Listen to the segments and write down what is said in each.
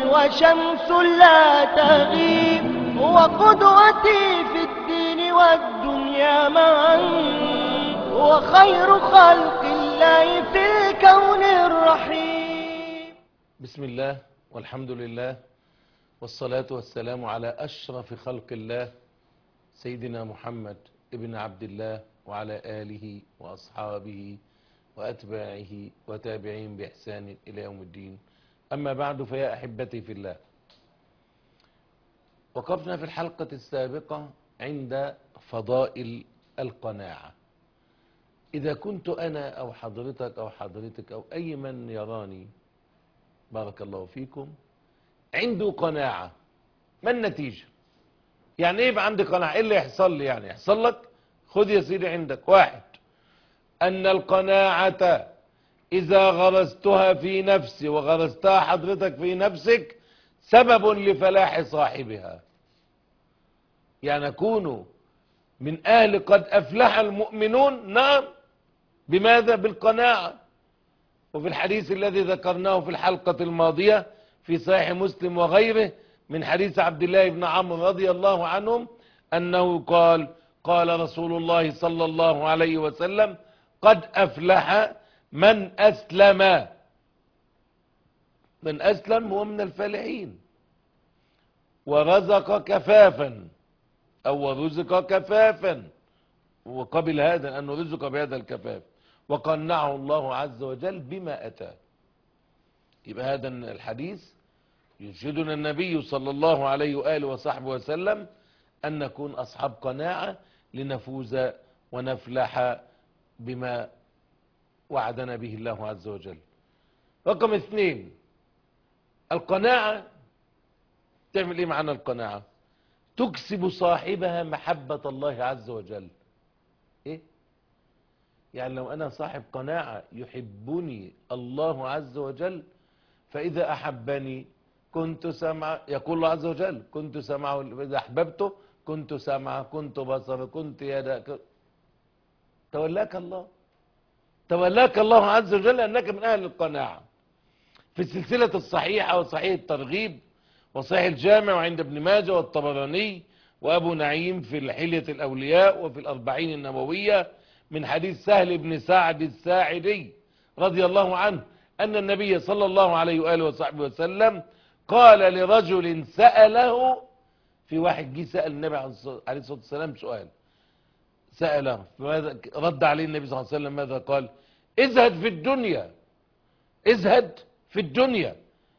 وشمس لا تغيب، هو قدوتي في الدين والدنيا معا، هو خير خلق الله في الكون الرحيم. بسم الله والحمد لله والصلاة والسلام على أشرف خلق الله سيدنا محمد ابن عبد الله وعلى آله وأصحابه وأتباعه وتابعين بإحسان إلى يوم الدين. أما بعد، فيا أحبتي في الله، وقفنا في الحلقة السابقة عند فضائل القناعة. إذا كنت أنا أو حضرتك أو حضرتك أو أي من يراني بارك الله فيكم عنده قناعة، ما النتيجة؟ يعني ايه يبقى عندي قناعة؟ ايه اللي يحصل لي؟ يعني يحصل لك، خذ يا سيدي عندك واحد، أن القناعة إذا غرستها في نفسي وغرستها حضرتك في نفسك سبب لفلاح صاحبها. يعني نكون من أهل قد أفلح المؤمنون، نعم، بماذا؟ بالقناعة. وفي الحديث الذي ذكرناه في الحلقة الماضية في صحيح مسلم وغيره من حديث عبد الله بن عمرو رضي الله عنهم أنه قال رسول الله صلى الله عليه وسلم: قد أفلح من أسلم. من أسلم هو من الفالحين. ورزق كفافا أو رزق كفافا، وقبل هذا أنه رزق بهذا الكفاف، وقنعه الله عز وجل بما أتاه. يبقى هذا الحديث يرشدنا النبي صلى الله عليه وآله وصحبه وسلم أن نكون أصحاب قناعة لنفوز ونفلح بما وعدنا به الله عز وجل. رقم 2، القناعة تعمل ايه معنا؟ القناعة تكسب صاحبها محبة الله عز وجل. ايه يعني؟ لو انا صاحب قناعة يحبني الله عز وجل، فاذا احبني كنت سمع، يقول الله عز وجل: كنت سمعه اذا احببته كنت سمعه كنت بصره كنت يده. تولاك الله، تولاك الله عز وجل أنك من أهل القناعة. في السلسلة الصحيحة وصحيح الترغيب وصحيح الجامع وعند ابن ماجه والطبراني وأبو نعيم في الحلية الأولياء وفي الأربعين النووية من حديث سهل بن سعد الساعدي رضي الله عنه أن النبي صلى الله عليه وآله وصحبه وسلم قال لرجل سأله، في واحد جه سأل النبي عليه الصلاة والسلام سؤال، سأله رد عليه النبي صلى الله عليه وسلم ماذا قال؟ ازهد في الدنيا، ازهد في الدنيا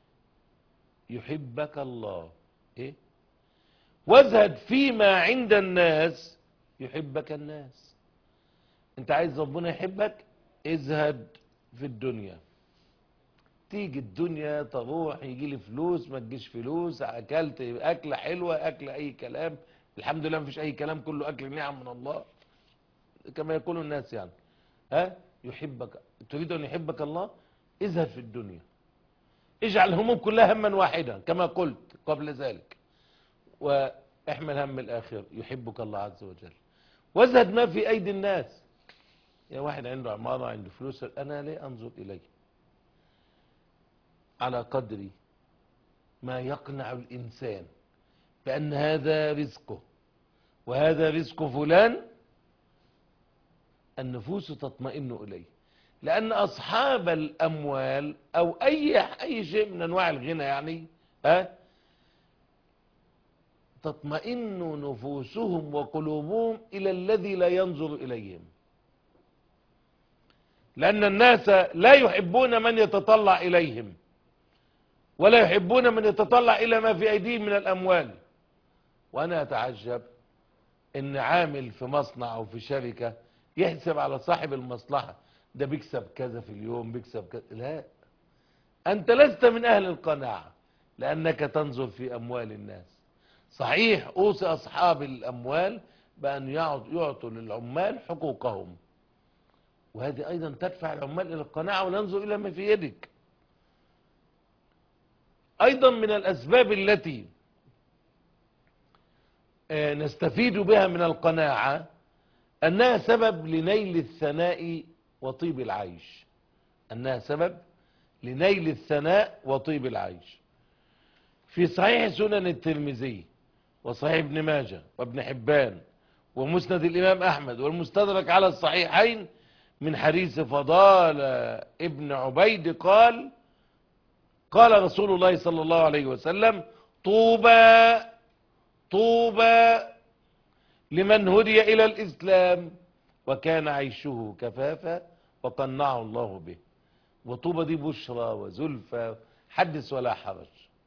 يحبك الله، ايه؟ وازهد فيما عند الناس يحبك الناس. انت عايز ربنا يحبك؟ ازهد في الدنيا. تيجي الدنيا تروح، يجي لي فلوس ما تجيش فلوس، اكلت اكله حلوه، اكل اي كلام، الحمد لله مفيش اي كلام، كله اكل نعم من الله كما يقول الناس. يعني يحبك، تريد ان يحبك الله؟ اذهب في الدنيا، اجعل الهموم كلها هما واحدا كما قلت قبل ذلك، واحمل هم الاخر يحبك الله عز وجل. وازهد ما في ايدي الناس. يا واحد عنده عمارة، عنده فلوس، انا ليه انظر اليه؟ على قدر ما يقنع الانسان بان هذا رزقه وهذا رزق فلان النفوس تطمئن إليه. لأن أصحاب الأموال أو أي شيء من أنواع الغنى يعني تطمئن نفوسهم وقلوبهم إلى الذي لا ينظر إليهم. لأن الناس لا يحبون من يتطلع إليهم، ولا يحبون من يتطلع إلى ما في أيديهم من الأموال. وأنا أتعجب إن عامل في مصنع أو في شركة يحسب على صاحب المصلحة ده بيكسب كذا في اليوم، بيكسب كذا. لا، أنت لست من أهل القناعة لأنك تنظر في أموال الناس. صحيح أوصي أصحاب الأموال بأن يعطوا للعمال حقوقهم، وهذه أيضا تدفع العمال إلى القناعة وننظر إلى ما في يدك. أيضا من الأسباب التي نستفيد بها من القناعة أنها سبب لنيل الثناء وطيب العيش. أنها سبب لنيل الثناء وطيب العيش. في صحيح سنن الترمذي وصحيح ابن ماجه وابن حبان ومسند الإمام أحمد والمستدرك على الصحيحين من حديث فضالة ابن عبيد قال قال رسول الله صلى الله عليه وسلم طوبى طوبى لمن هدي إلى الإسلام وكان عيشه كفافا وقنعه الله به. وطوبى دي بشرى وزلفى، حدث ولا حرج.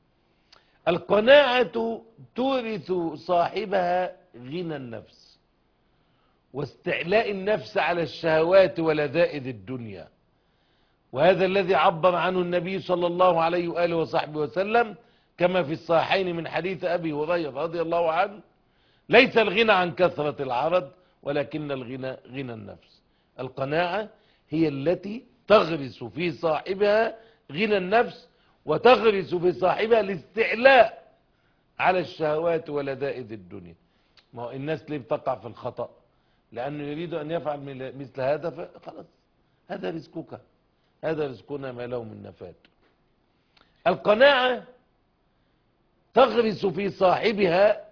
القناعة تورث صاحبها غنى النفس واستعلاء النفس على الشهوات ولذائذ الدنيا، وهذا الذي عبر عنه النبي صلى الله عليه وآله وصحبه وسلم كما في الصحيحين من حديث أبي هريرة رضي الله عنه: ليس الغنى عن كثرة العرض ولكن الغنى غنى النفس. القناعة هي التي تغرس في صاحبها غنى النفس وتغرس في صاحبها الاستعلاء على الشهوات ولذائذ الدنيا. ما هو الناس ليه بتقع في الخطأ؟ لأنه يريد أن يفعل مثل هذا، فخلاص هذا رزقك، هذا رزقنا ما له من نفاد. القناعة تغرس في صاحبها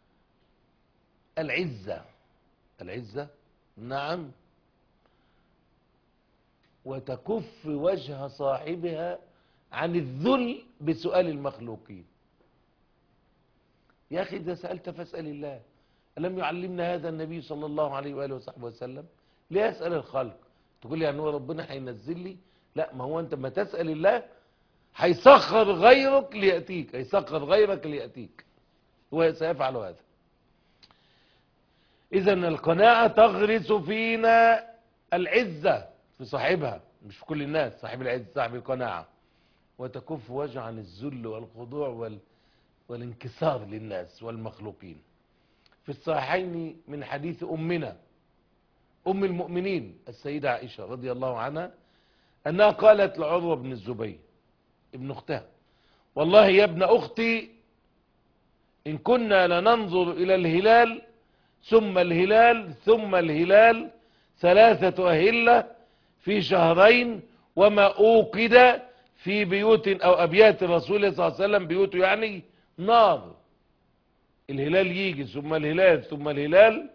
العزة، العزة نعم، وتكف وجه صاحبها عن الذل بسؤال المخلوقين. يا أخي إذا سألت فاسأل الله، ألم يعلمنا هذا النبي صلى الله عليه وآله وصحبه وسلم؟ ليه أسأل الخلق؟ تقول لي يعني هو ربنا هينزل لي؟ لا، ما هو أنت ما تسأل الله هيسخر غيرك ليأتيك، هيسخر غيرك ليأتيك، هو سيفعل هذا. إذن القناعة تغرس فينا العزة في صاحبها، مش في كل الناس، صاحب العزة صاحب القناعة، وتكف وجه عن الذل والخضوع والانكسار للناس والمخلوقين. في الصحيحين من حديث أمنا أم المؤمنين السيدة عائشة رضي الله عنها أنها قالت لعروة بن الزبير ابن أختها: والله يا ابن أختي إن كنا لننظر إلى الهلال ثم الهلال ثم الهلال 3 أهلة في شهرين وما أوقد في بيوت أو أبيات رسول الله صلى الله عليه وسلم، بيوته يعني نار، الهلال يجي ثم الهلال ثم الهلال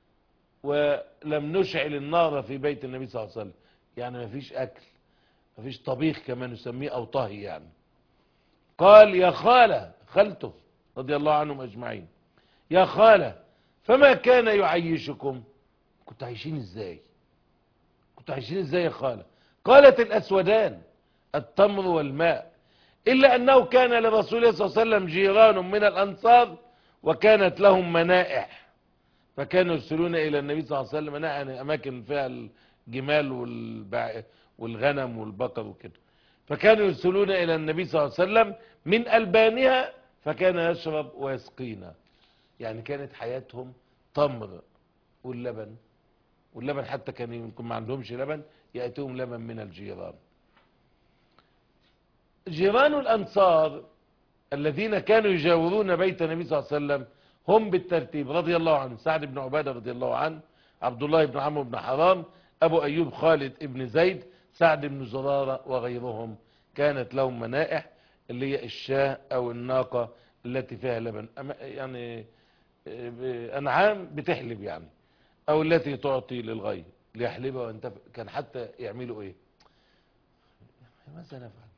ولم نشعل النار في بيت النبي صلى الله عليه وسلم، يعني ما فيش أكل، ما فيش طبيخ كما نسميه أو طهي يعني. قال: يا خالة، خالته رضي الله عنهم أجمعين، يا خالة فما كان يعيشكم؟ كنت عايشين ازاي؟ كنت عايشين ازاي يا خالة؟ قالت: الأسودان، التمر والماء، إلا أنه كان لرسول الله صلى الله عليه وسلم جيران من الأنصار وكانت لهم منائح، فكانوا يرسلون إلى النبي صلى الله عليه وسلم، منائح يعني أماكن فيها الجمال والغنم والبقر وكده، فكانوا يرسلون إلى النبي صلى الله عليه وسلم من ألبانها فكان يشرب ويسقينا. يعني كانت حياتهم تمر واللبن، واللبن حتى كان يمكن ما عندهمش لبن، يأتيهم لبن من الجيران. جيران الأنصار الذين كانوا يجاورون بيت النبي صلى الله عليه وسلم هم بالترتيب رضي الله عنه: سعد بن عبادة رضي الله عنه، عبد الله بن عمرو بن حرام، أبو أيوب خالد بن زيد، سعد بن زرارة وغيرهم. كانت لهم منائح اللي هي الشاة أو الناقة التي فيها لبن، يعني أنعام بتحلب يعني، أو التي تعطي للغير ليحلبها وينتفع. كان حتى يعملوا إيه؟ ماذا نفعل؟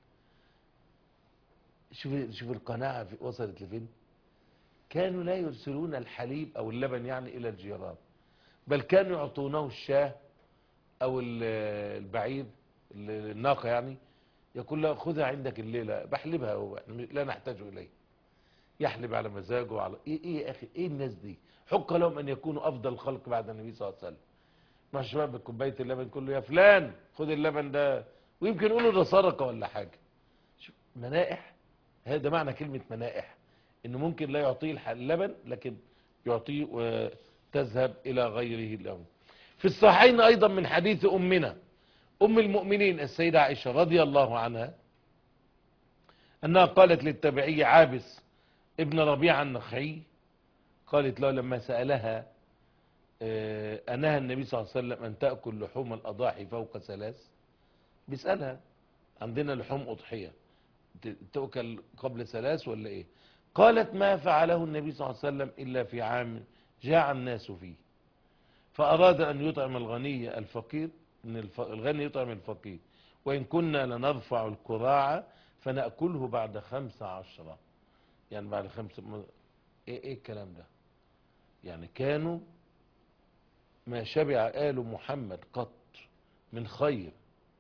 شوف القناعة وصلت لفين. كانوا لا يرسلون الحليب أو اللبن يعني إلى الجيران، بل كانوا يعطونه الشاة أو البعير، الناقة يعني، يقول لها: خذها عندك الليلة بحلبها لا نحتاج إليه. يحلب على مزاجه وعلى إيه يا أخي؟ إيه الناس دي؟ حق لهم أن يكونوا أفضل الخلق بعد النبي صلى الله عليه وسلم. مع الشباب بكوباية اللبن كله: يا فلان خذ اللبن ده، ويمكن يقولوا ده سرقة ولا حاجة. شوف منائح، هذا معنى كلمة منائح، إنه ممكن لا يعطيه اللبن لكن يعطيه وتذهب إلى غيره اليوم. في الصحيحين أيضا من حديث أمنا أم المؤمنين السيدة عائشة رضي الله عنها أنها قالت للتابعي عابس ابن ربيعة النخعي، قالت له لما سألها: أنهى النبي صلى الله عليه وسلم أن تأكل لحوم الأضاحي فوق 3؟ بيسألها: عندنا لحوم أضحية تؤكل قبل 3 ولا ايه؟ قالت ما فعله النبي صلى الله عليه وسلم إلا في عام جاع الناس فيه، فأراد أن يطعم الغني الفقير، إن الغني يطعم الفقير، وإن كنا لنرفع الكراع فنأكله بعد 15، يعني بعد 5. إيه الكلام ده؟ يعني كانوا ما شبع آل محمد قط من خير،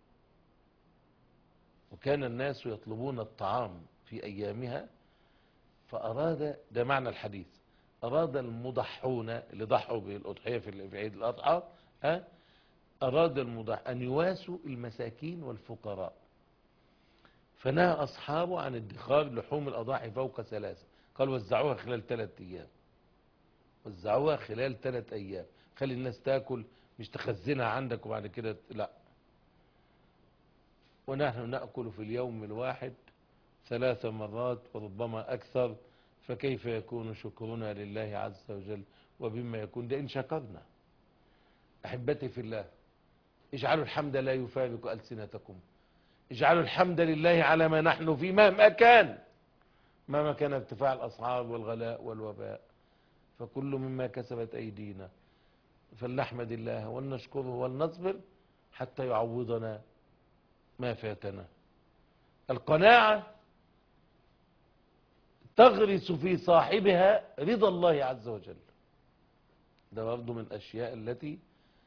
وكان الناس يطلبون الطعام في أيامها. فأراد، ده معنى الحديث، أراد المضحون اللي ضحوا بالأضحية في عيد الأضحى، أراد المضح أن يواسوا المساكين والفقراء، فنهى أصحابه عن ادخار لحوم الأضاحي فوق 3، قال وزعوها خلال 3 أيام، وزعوها خلال 3 أيام، خلي الناس تاكل، مش تخزنها عندك وبعد كده لا. ونحن نأكل في اليوم الواحد 3 مرات وربما أكثر، فكيف يكون شكرنا لله عز وجل وبما يكون ده إن شكرنا. أحبتي في الله، اجعلوا الحمد لا يفارق ألسنتكم، اجعلوا الحمد لله على ما نحن فيه مهما كان ارتفاع الأسعار والغلاء والوباء، فكل مما كسبت أيدينا، فلنحمد الله ولنشكره ولنصبر حتى يعوضنا ما فاتنا. القناعة تغرس في صاحبها رضا الله عز وجل، ده برضه من الأشياء التي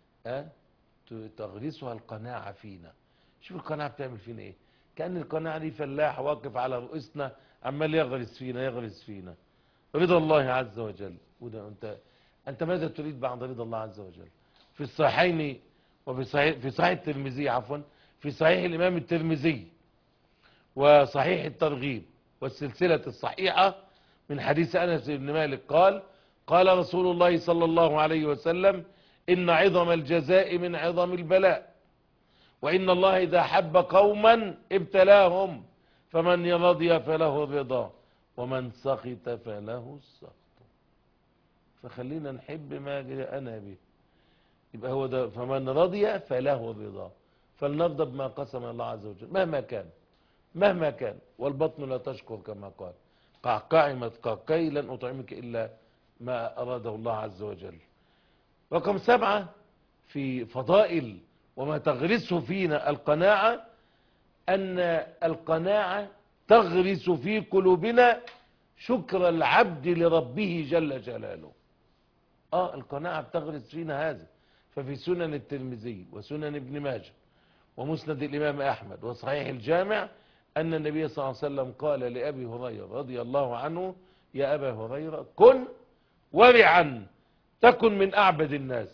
تغرسها القناعة فينا. شوف القناعة بتعمل فينا ايه؟ كأن القناعة دي فلاح واقف على رؤوسنا عمال يغرس فينا رضا الله عز وجل. وده انت ماذا تريد بعد رضا الله عز وجل؟ في الصحيحين في صحيح الترمذي، في صحيح الإمام الترمذي وصحيح الترغيب والسلسلة الصحيحة من حديث أنس بن مالك قال رسول الله صلى الله عليه وسلم إن عظم الجزاء من عظم البلاء، وإن الله إذا حب قوما ابتلاهم، فمن رضي فله الرضا ومن سخط فله السخط. فخلينا نحب ما جاءنا به، يبقى هو ده، فمن رضي فله الرضا، فلنرضى بما قسم الله عز وجل مهما كان. والبطن لا تشكر كما قال قعقاع متقعقعي لن أطعمك إلا ما أراده الله عز وجل. رقم 7 في فضائل وما تغرسه فينا القناعة، أن القناعة تغرس في قلوبنا شكر العبد لربه جل جلاله. القناعة بتغرس فينا هذا. ففي سنن الترمذي وسنن ابن ماجه ومسند الإمام أحمد وصحيح الجامع أن النبي صلى الله عليه وسلم قال لأبي هريرة رضي الله عنه يا أبا هريرة كن ورعا تكن من أعبد الناس،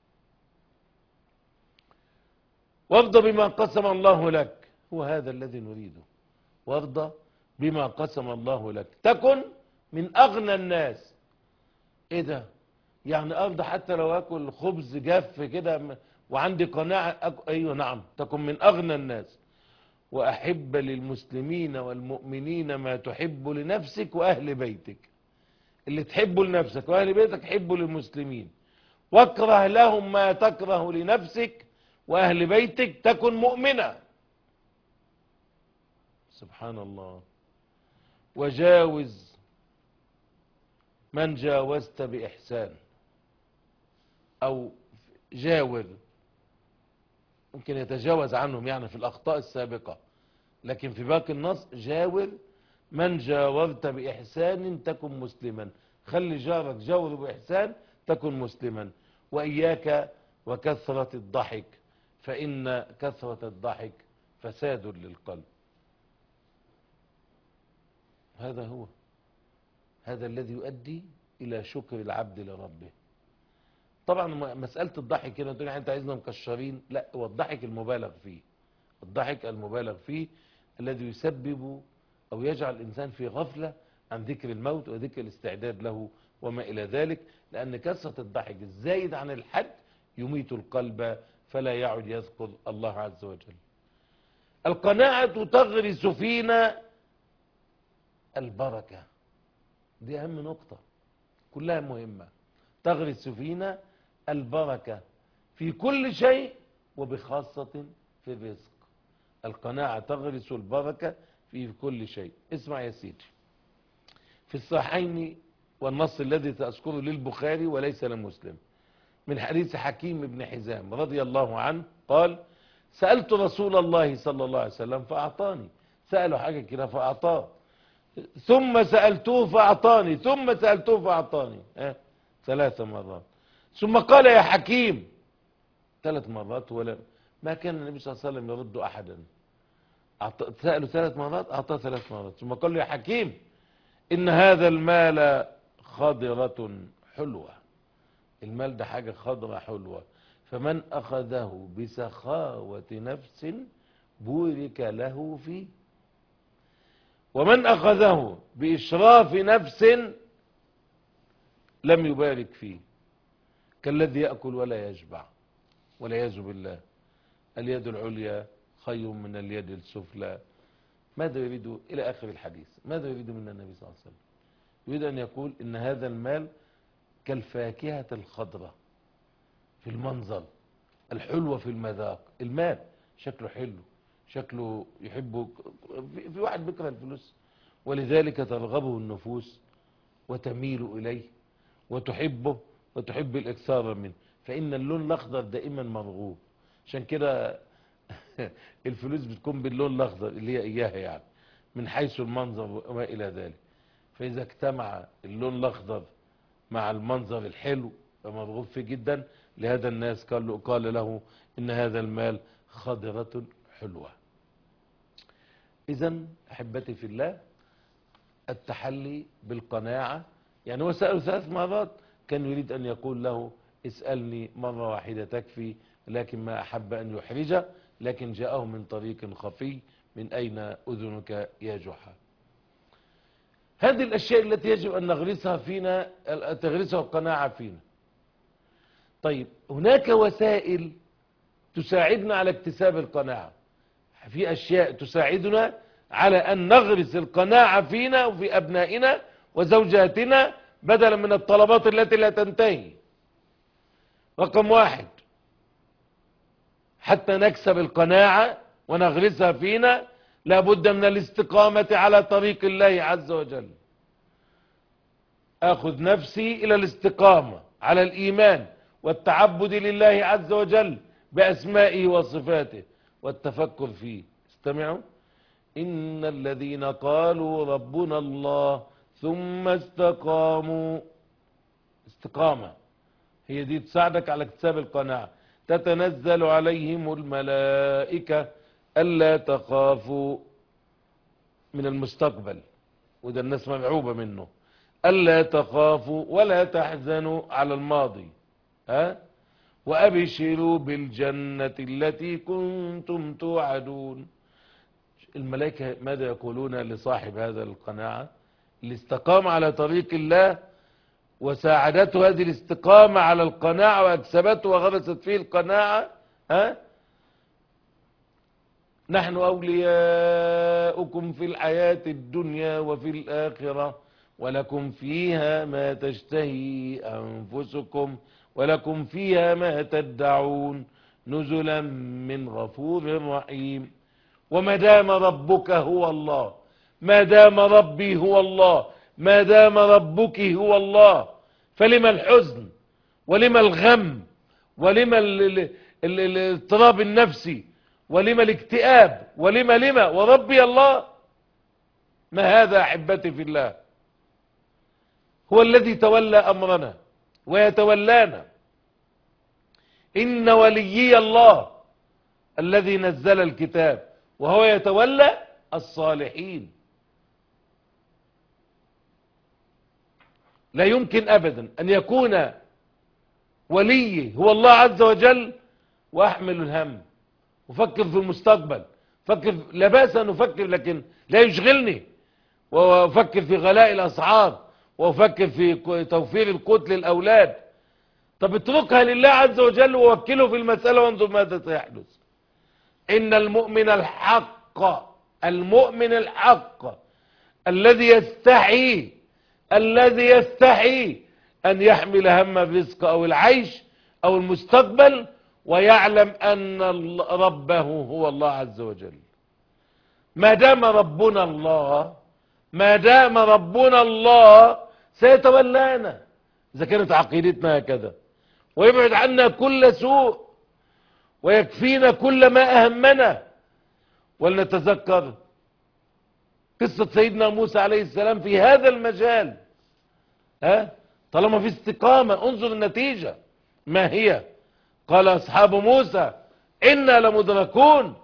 وارضى بما قسم الله لك، هو هذا الذي نريده، وارضى بما قسم الله لك تكن من أغنى الناس. إيه ده؟ يعني أرضى حتى لو أكل خبز جاف كده وعندي قناعة أيوه نعم، تكن من أغنى الناس. وأحب للمسلمين والمؤمنين ما تحب لنفسك وأهل بيتك، اللي تحبه لنفسك وأهل بيتك حبه للمسلمين، واكره لهم ما تكره لنفسك وأهل بيتك تكن مؤمنا. سبحان الله. وجاوز من جاوزت بإحسان، أو جاور، ممكن يتجاوز عنهم يعني في الأخطاء السابقة، لكن في باقي النص جاور من جاورت بإحسان تكن مسلما، خلي جارك جاور بإحسان تكن مسلما. وإياك وكثرة الضحك فإن كثرة الضحك فساد للقلب. هذا الذي يؤدي إلى شكر العبد لربه. طبعا مسألة الضحك هنا تقول انت عايزنا مكشرين، لا، هو الضحك المبالغ فيه، الضحك المبالغ فيه الذي يسبب أو يجعل الإنسان في غفلة عن ذكر الموت وذكر الاستعداد له وما إلى ذلك، لأن كثرة الضحك الزايد عن الحد يميت القلب فلا يعد يذكر الله عز وجل. القناعة تغرس فينا البركة، دي أهم نقطة، كلها مهمة. تغرس فينا البركة في كل شيء وبخاصة في الرزق. القناعة تغرس البركة في كل شيء. اسمع يا سيدي، في الصحيحين والنص الذي سأذكره للبخاري وليس لمسلم، من حديث حكيم بن حزام رضي الله عنه قال: سألت رسول الله صلى الله عليه وسلم فأعطاني. سأله حاجة كده فأعطاه، ثم سألته فأعطاني، ثم سألته فأعطاني 3 مرات، ثم قال: يا حكيم 3 مرات. ولا ما كان النبي صلى الله عليه وسلم يرد أحدا. سأله 3 مرات أعطاه 3 مرات، ثم قال له: يا حكيم إن هذا المال خضرة حلوة. المال ده حاجة خضرة حلوة، فمن أخذه بسخاوة نفس بورك له فيه، ومن أخذه بإشراف نفس لم يبارك فيه، كالذي يأكل ولا يشبع، والعياذ بالله. اليد العليا خير من اليد السفلى. ماذا يريد إلى آخر الحديث؟ ماذا يريد من النبي صلى الله عليه وسلم؟ يريد أن يقول إن هذا المال كالفاكهة الخضراء في المنظر، الحلوة في المذاق. المال شكله حلو، شكله يحبه. في واحد بيكره الفلوس، ولذلك ترغبه النفوس وتميل إليه وتحبه وتحب الإكثار منه، فإن اللون الأخضر دائما مرغوب. عشان كده الفلوس بتكون باللون الأخضر اللي هي إياها، يعني من حيث المنظر وما إلى ذلك. فإذا اجتمع اللون الأخضر مع المنظر الحلو فمرغوب فيه جدا. لهذا الناس قال له إن هذا المال خضرة حلوة. إذن أحبتي في الله، التحلي بالقناعة. يعني هو سأله 3 مرات، كان يريد أن يقول له: اسألني مرة واحدة تكفي، لكن ما أحب أن يحرجه، لكن جاءه من طريق خفي: من أين أذنك يا جحا. هذه الأشياء التي يجب أن نغرسها فينا، تغرسها القناعة فينا. طيب، هناك وسائل تساعدنا على اكتساب القناعة. في أشياء تساعدنا على أن نغرس القناعة فينا وفي أبنائنا وزوجاتنا، بدلا من الطلبات التي لا تنتهي. رقم 1، حتى نكسب القناعة ونغرسها فينا، لابد من الاستقامة على طريق الله عز وجل. أخذ نفسي إلى الاستقامة على الإيمان والتعبد لله عز وجل بأسمائه وصفاته والتفكر فيه. استمعوا: إن الذين قالوا ربنا الله ثم استقاموا. استقامة هي دي تساعدك على اكتساب القناعة. تتنزل عليهم الملائكة ألا تخافوا من المستقبل، وده الناس مرعوبة منه. ألا تخافوا ولا تحزنوا على الماضي، وأبشروا بالجنة التي كنتم توعدون. الملائكة ماذا يقولون لصاحب هذا القناعة اللي استقام على طريق الله وساعدته هذه الاستقامة على القناعة وأكسبته وغرست فيه القناعة؟ نحن أولياؤكم في الحياة الدنيا وفي الآخرة، ولكم فيها ما تشتهي أنفسكم ولكم فيها ما تدعون، نزلا من غفور رحيم. وما دام ربك هو الله، ما دام ربي هو الله، ما دام ربك هو الله، فلما الحزن ولما الغم ولما الاضطراب النفسي ولما الاكتئاب ولما وربي الله؟ ما هذا أحبتي في الله؟ هو الذي تولى أمرنا ويتولانا. إن وليي الله الذي نزل الكتاب وهو يتولى الصالحين. لا يمكن أبدا أن يكون ولي هو الله عز وجل وأحمل الهم وفكر في المستقبل. فكر، لا بأس أن أفكر، لكن لا يشغلني، وأفكر في غلاء الأسعار، وأفكر في توفير القوت للأولاد. طب اتركها لله عز وجل ووكله في المسألة وانظر ماذا سيحدث. إن المؤمن الحق، المؤمن الحق الذي يستحي أن يحمل هم الرزق أو العيش أو المستقبل، ويعلم أن ربه هو الله عز وجل. ما دام ربنا الله، ما دام ربنا الله سيتولانا إذا كانت عقيدتنا هكذا، ويبعد عنا كل سوء، ويكفينا كل ما أهمنا. ولنتذكر قصة سيدنا موسى عليه السلام في هذا المجال. طالما في استقامة انظر النتيجة ما هي. قال أصحاب موسى إنا لمدركون.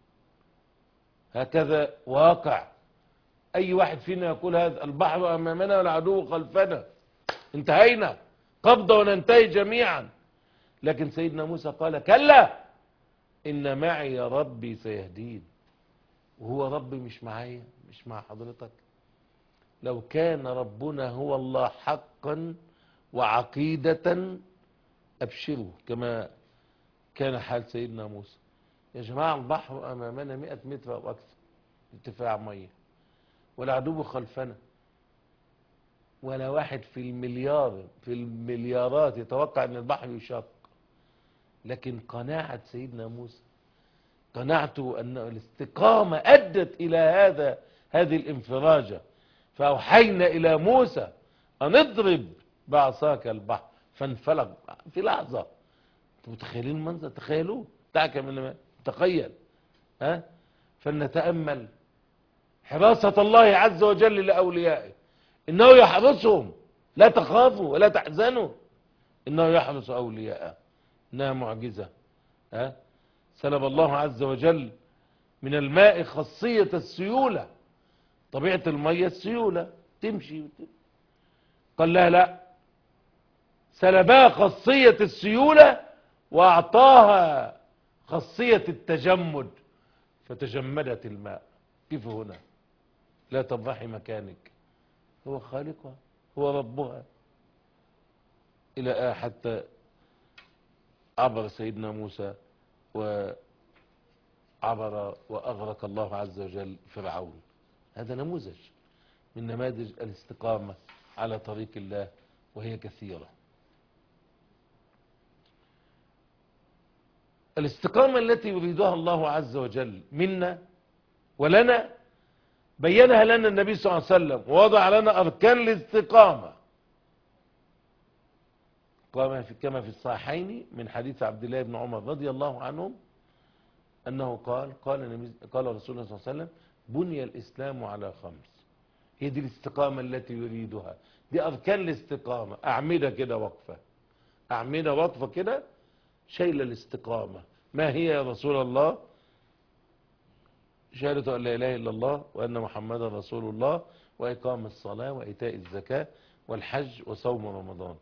هكذا واقع أي واحد فينا يقول هذا: البحر أمامنا والعدو خلفنا، انتهينا قبضة وننتهي جميعا. لكن سيدنا موسى قال: كلا إن معي ربي سيهدين. وهو ربي مش معايا، مش مع حضرتك. لو كان ربنا هو الله حقا وعقيدة أبشروا كما كان حال سيدنا موسى. يا جماعة البحر أمامنا 100 متر أو أكثر ارتفاع مية، والعدو خلفنا، ولا واحد في المليار في المليارات يتوقع أن البحر يشق. لكن قناعة سيدنا موسى، قناعته أن الاستقامة أدت إلى هذه الانفراجة. فأوحينا إلى موسى أن اضرب بعصاك البحر فانفلق في لحظة. متخيلين المنظر؟ تخيلوه، دعك من تخيل. فلنتأمل حراسة الله عز وجل لأوليائه، إنه يحرسهم، لا تخافوا ولا تحزنوا، إنه يحرس أولياءه. إنها معجزة. سلب الله عز وجل من الماء خاصية السيولة. طبيعة المية السيولة تمشي قال لا لا، سلبها خاصية السيولة وأعطاها خاصية التجمد، فتجمدت الماء. كيف هنا؟ لا تضحي مكانك، هو خالقها، هو ربها. إلى حتى عبر سيدنا موسى وعبر وأغرق الله عز وجل فرعون. هذا نموذج من نماذج الاستقامة على طريق الله، وهي كثيرة. الاستقامة التي يريدها الله عز وجل منا ولنا بينها لنا النبي صلى الله عليه وسلم، ووضع لنا أركان الاستقامة كما في الصحيحين من حديث عبد الله بن عمر رضي الله عنهم أنه قال رسول الله صلى الله عليه وسلم: بني الإسلام على 5. هي دي الاستقامة التي يريدها، دي أركان الاستقامة. أعمدة كده واقفة، أعمدة واقفة كده شايلة الاستقامة. ما هي يا رسول الله؟ شهادة أن لا إله إلا الله وأن محمدا رسول الله، وإقام الصلاة وإيتاء الزكاة والحج وصوم رمضان.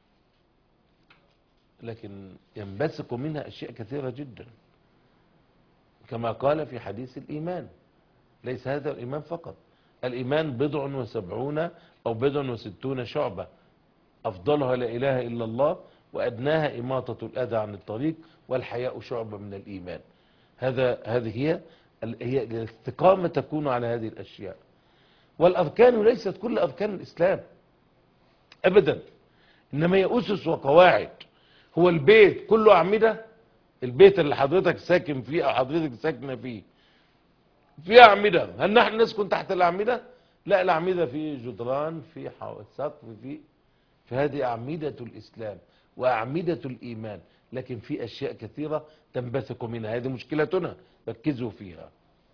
لكن ينبثق منها أشياء كثيرة جدا، كما قال في حديث الإيمان. ليس هذا الإيمان فقط، الإيمان 70 أو 60 شعبة، أفضلها لا إله إلا الله، وأدناها إماطة الأذى عن الطريق، والحياء شعبة من الإيمان. هذه هي الاستقامة تكون على هذه الأشياء. والأركان ليست كل أركان الإسلام أبدا، إنما هي أسس وقواعد. هو البيت كله أعمدة؟ البيت اللي حضرتك ساكن فيه أو حضرتك ساكنة فيه في أعمدة؟ هل نحن نسكن تحت الأعمدة؟ لا، الأعمدة في جدران، في سقف، في هذه أعمدة الإسلام وأعمدة الإيمان. لكن في أشياء كثيرة تنبثق منها، هذه مشكلتنا، ركزوا فيها.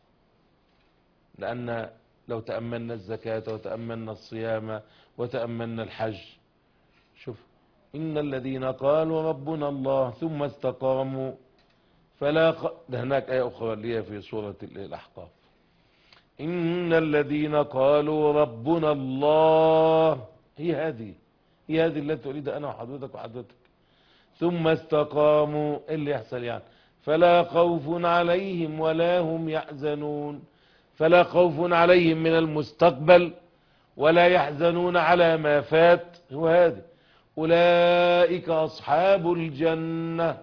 لأن لو تأملنا الزكاة وتأملنا الصيام وتأملنا الحج، شوف: إن الذين قالوا ربنا الله ثم استقاموا ده هناك آية أخرى اللي هي في سورة الأحقاف: إن الذين قالوا ربنا الله. هي هذه التي أريد أنا وحضرتك ثم استقاموا. إيه اللي يحصل يعني؟ فلا خوف عليهم ولا هم يحزنون. فلا خوف عليهم من المستقبل ولا يحزنون على ما فات. هو هذا: أولئك أصحاب الجنة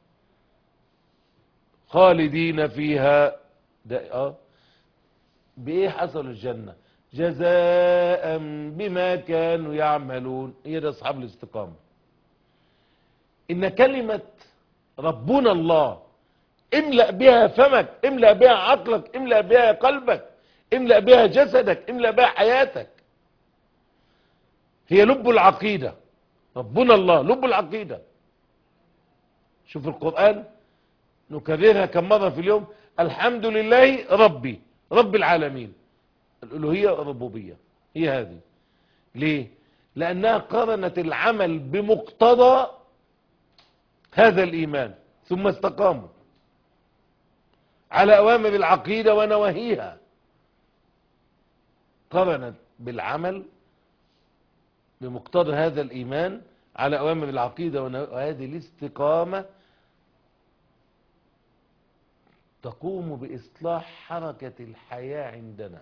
خالدين فيها. بإيه حصل الجنة؟ جزاء بما كانوا يعملون. هي ده أصحاب الاستقامة. إن كلمة ربنا الله املأ بها فمك، املأ بها عقلك، املأ بها قلبك، املأ بها جسدك، املأ بها حياتك. هي لب العقيدة. ربنا الله لب العقيدة. شوف القرآن نكررها كم مرة في اليوم: الحمد لله ربي رب العالمين. الألوهية الربوبية هي هذه. ليه؟ لأنها قرنت العمل بمقتضى هذا الإيمان، ثم استقاموا على أوامر العقيدة ونواهيها. قرنت بالعمل بمقتضى هذا الإيمان على أوامر العقيدة وهذه الاستقامة تقوم بإصلاح حركة الحياة عندنا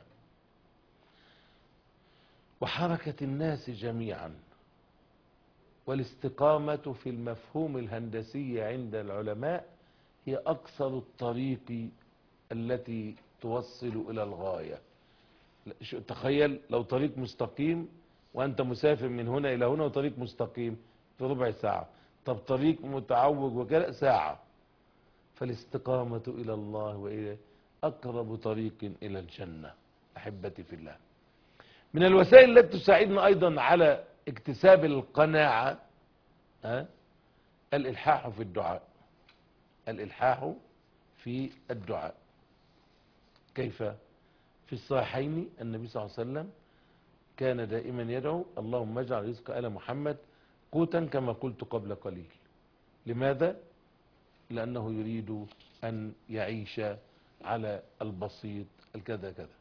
وحركة الناس جميعا. والاستقامة في المفهوم الهندسي عند العلماء هي أقصر الطريق التي توصل إلى الغاية. تخيل لو طريق مستقيم وأنت مسافر من هنا إلى هنا وطريق مستقيم في ربع ساعة، طب طريق متعوج وكذا ساعة. فالاستقامة إلى الله وإلى أقرب طريق إلى الجنة. أحبتي في الله، من الوسائل التي تساعدنا أيضا على اكتساب القناعة الإلحاح في الدعاء. الإلحاح في الدعاء. كيف؟ في الصحيحين النبي صلى الله عليه وسلم كان دائما يدعو: اللهم اجعل رزق آل محمد قوتا كما قلت قبل قليل. لماذا؟ لأنه يريد أن يعيش على البسيط الكذا كذا.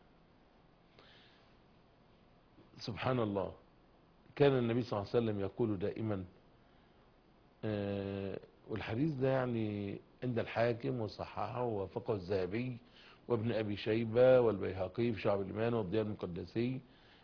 سبحان الله، كان النبي صلى الله عليه وسلم يقول دائما، والحديث ده يعني عند الحاكم وصححه ووافقه الذهبي وابن أبي شيبة والبيهقي في شعب الإيمان والضياء المقدسي،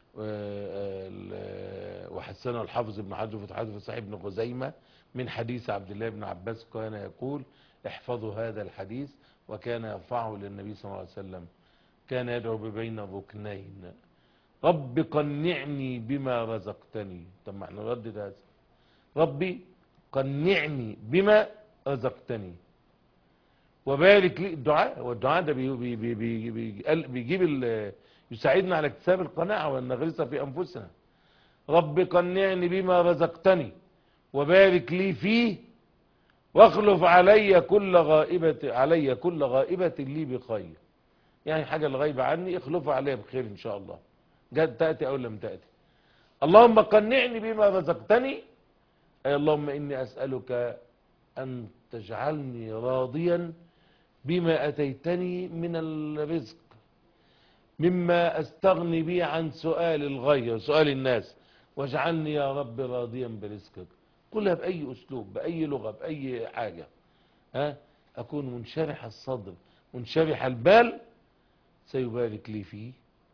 وحسنه الحافظ ابن حجر في حديث صحيح ابن خزيمة من حديث عبد الله بن عباس كان يقول: احفظوا هذا الحديث. وكان يرفعه للنبي صلى الله عليه وسلم، كان يدعو بين الركنين: رب قنعني بما رزقتني. طب ما احنا نردد هذا: ربي قنعني بما رزقتني وبارك لي. الدعاء، والدعاء ده بيجيب يساعدنا على اكتساب القناعة وأن نغرس في أنفسنا. رب قنعني بما رزقتني وبارك لي فيه واخلف علي كل غائبة لي بخير. يعني حاجة الغيبة عني اخلفها علي بخير إن شاء الله، جد تأتي أو لم تأتي. اللهم قنعني بما رزقتني، أي اللهم إني أسألك أن تجعلني راضيا بما أتيتني من الرزق، مما أستغني به عن سؤال الغير، سؤال الناس، واجعلني يا رب راضيا برزقك. قلها بأي أسلوب، بأي لغة، بأي حاجة، أكون منشرح الصدر منشرح البال، سيبارك لي فيه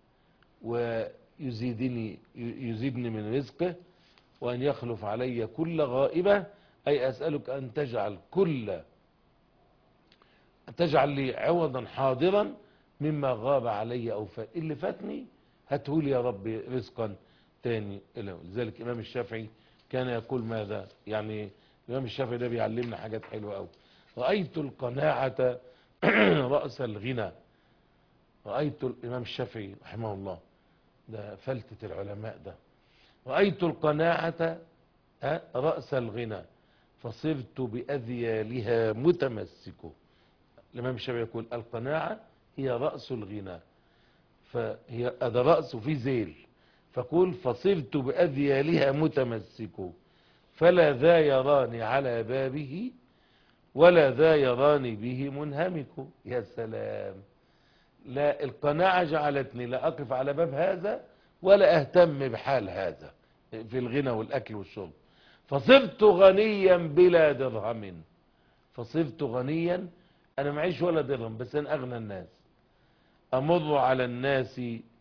ويزيدني من رزقه، وأن يخلف علي كل غائبة. أي أسألك أن تجعل لي عوضا حاضرا مما غاب علي أو فات. اللي فاتني هاتهولي يا رب رزقا تاني. لذلك الإمام الشافعي كان يقول ماذا؟ يعني الإمام الشافعي ده بيعلمنا حاجات حلوة أوي: رأيت القناعة رأس الغنى. رأيت الإمام الشافعي رحمه الله، ده فلتة العلماء ده: رأيت القناعة رأس الغنى فصرت بأذيالها متمسك. الإمام الشافعي يقول القناعة هي رأس الغنى، فهي هذا رأس في ذيل، فقول فصرت بأذيالها متمسك، فلا ذا يراني على بابه ولا ذا يراني به منهمك. يا سلام، لا القناعة جعلتني لا أقف على باب هذا ولا أهتم بحال هذا في الغنى والأكل والشرب. فصرت غنيا بلا درهم. فصرت غنيا، أنا معيش ولا درهم بس أنا أغنى الناس. أمر على الناس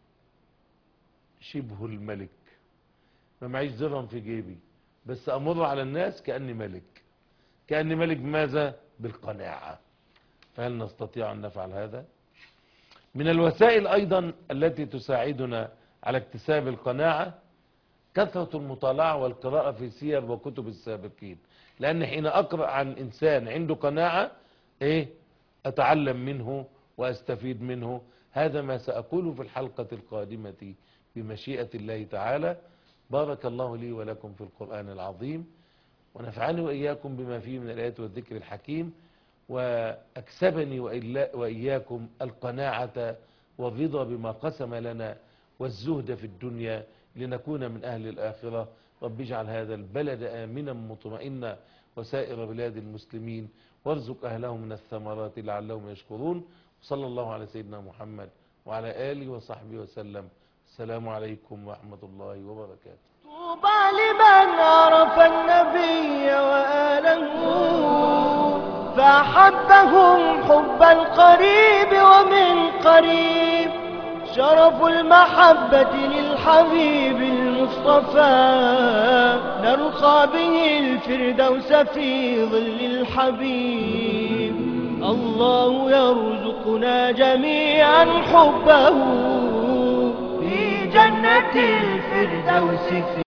شبه الملك، ما معيش درهم في جيبي بس أمر على الناس كأني ملك. كأني ملك بماذا؟ بالقناعة. فهل نستطيع أن نفعل هذا؟ من الوسائل أيضا التي تساعدنا على اكتساب القناعة كثرة المطالعة والقراءة في سير وكتب السابقين. لأن حين أقرأ عن إنسان عنده قناعة أتعلم منه وأستفيد منه. هذا ما سأقوله في الحلقة القادمة بمشيئة الله تعالى. بارك الله لي ولكم في القرآن العظيم، ونفعني وإياكم بما فيه من الآيات والذكر الحكيم، وأكسبني وإياكم القناعة والرضا بما قسم لنا والزهد في الدنيا لنكون من أهل الآخرة. رب اجعل هذا البلد آمنا مطمئنا وسائر بلاد المسلمين، وارزق أهله من الثمرات لعلهم يشكرون. صلى الله على سيدنا محمد وعلى آله وصحبه وسلم. السلام عليكم ورحمة الله وبركاته. طوبى لمن عرف النبي وآله فأحبهم حب القريب ومن قريب. شرف المحبة للحبيب المصطفى نرقى به الفردوس في ظل الحبيب. الله يرزقنا جميعا حبه في جنة الفردوس.